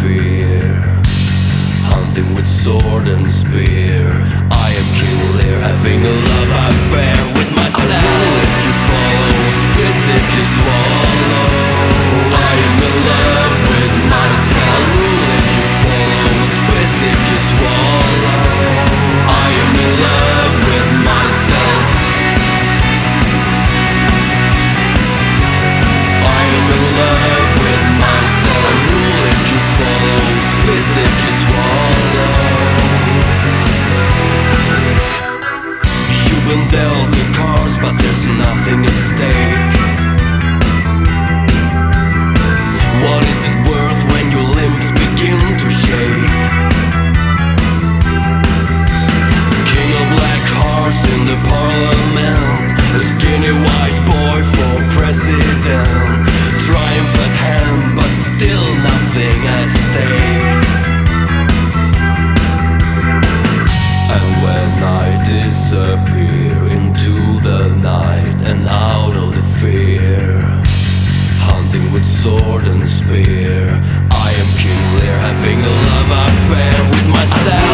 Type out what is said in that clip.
fear, hunting with sword and spear. I am King Lear, having a love affair with myself. I will if you follow, spit if you swallow. I am in love with myself. I will if you follow, spit if you swallow. I am in love with myself. I am in love with myself. I rule if you follow, spit if you swallow. You've been dealt the cards, but there's nothing at stake. What is it worth when your limbs begin to shake? King of black hearts in the parliament, a skinny white boy for president. Triumph at hand, but still nothing at stake. And when I disappear into the night and out of the fear, hunting with sword and spear, I am King Lear, having a love affair with myself.